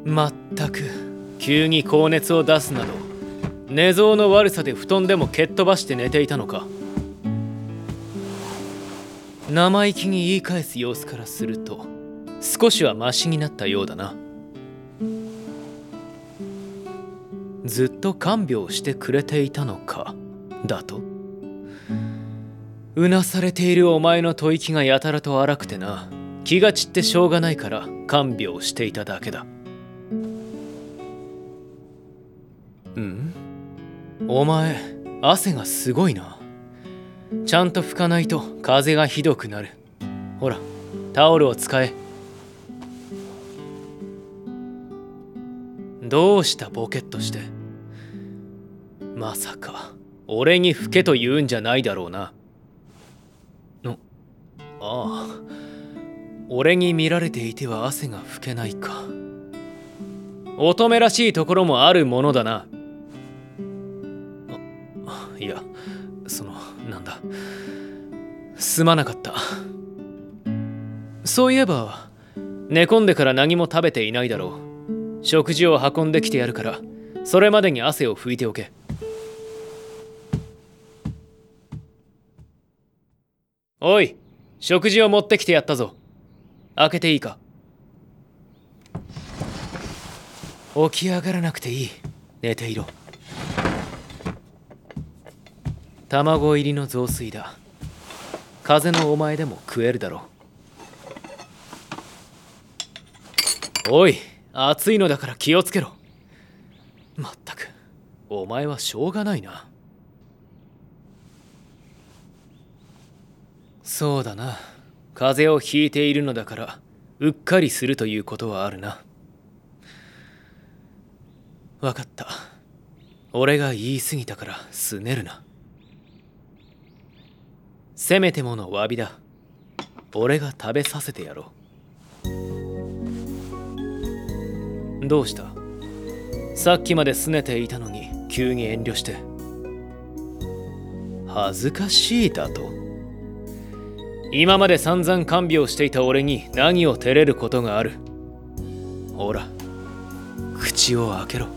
まったく急に高熱を出すなど、寝相の悪さで布団でも蹴っ飛ばして寝ていたのか。生意気に言い返す様子からすると少しはマシになったようだな。ずっと看病してくれていたのかだと。うなされているお前の吐息がやたらと荒くてな、気が散ってしょうがないから看病していただけだ。お前汗がすごいな。ちゃんと拭かないと風邪がひどくなる。ほらタオルを使え。どうしたボケっとして。まさか俺に拭けと言うんじゃないだろうな。ああ、俺に見られていては汗が拭けないか。乙女らしいところもあるものだな。いや、なんだ、すまなかった。そういえば寝込んでから何も食べていないだろう。食事を運んできてやるから、それまでに汗を拭いておけ。おい、食事を持ってきてやったぞ。開けていいか。起き上がらなくていい。寝ていろ。卵入りの雑炊だ。風邪のお前でも食えるだろう。おい、暑いのだから気をつけろ。まったくお前はしょうがないな。そうだな、風邪をひいているのだからうっかりするということはあるな。わかった。俺が言い過ぎたからすねるな。せめてもの詫びだ。俺が食べさせてやろう。どうした？さっきまで拗ねていたのに急に遠慮して。恥ずかしいだと？今まで散々看病していた俺に何を照れることがある。ほら口を開けろ。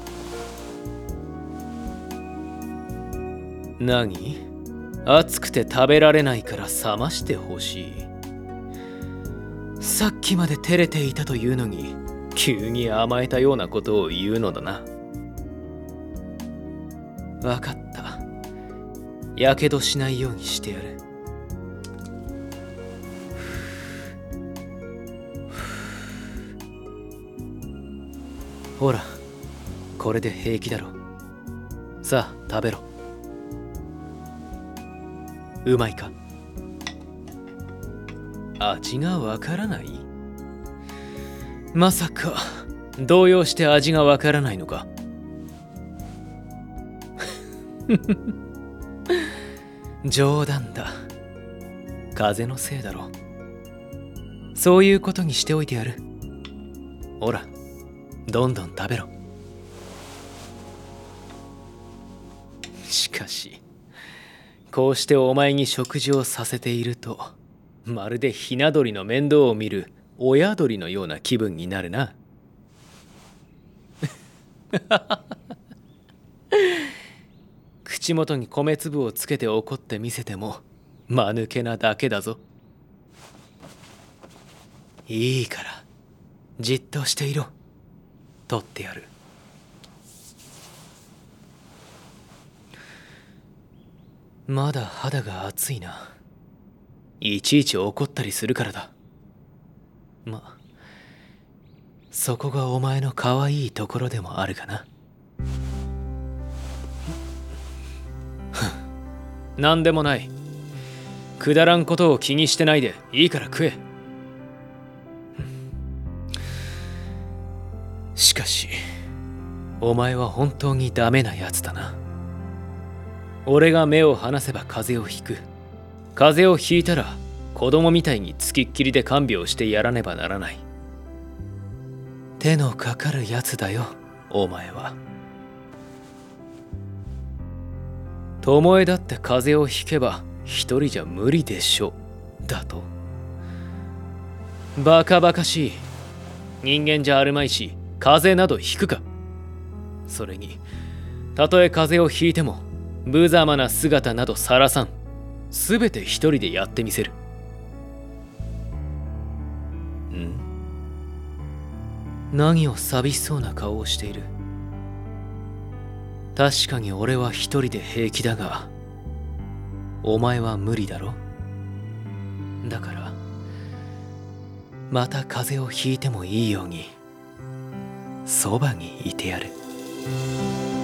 何？暑くて食べられないから冷ましてほしい。さっきまで照れていたというのに急に甘えたようなことを言うのだな。わかった。やけどしないようにしてやる。ほらこれで平気だろ。さあ食べろ。うまいか？味がわからない？まさか動揺して味がわからないのか？冗談だ。風邪のせいだろ。そういうことにしておいてやる。ほらどんどん食べろ。しかしこうしてお前に食事をさせていると、まるでひな鳥の面倒を見る親鳥のような気分になるな。口元に米粒をつけて怒ってみせても間抜けなだけだぞ。いいからじっとしていろ。取ってやる。まだ肌が熱いな。いちいち怒ったりするからだ。ま、そこがお前の可愛いところでもあるかな。なんでもない。くだらんことを気にしてないでいいから食え。しかしお前は本当にダメなやつだな。俺が目を離せば風邪をひく。風邪をひいたら子供みたいにつきっきりで看病してやらねばならない。手のかかるやつだよお前は。巴だって風邪をひけば一人じゃ無理でしょだと。バカバカしい。人間じゃあるまいし風邪などひくか。それにたとえ風邪をひいても無様な姿などさらさん。すべて一人でやってみせる。何を寂しそうな顔をしている。確かに俺は一人で平気だが、お前は無理だろ。だからまた風邪をひいてもいいようにそばにいてやる。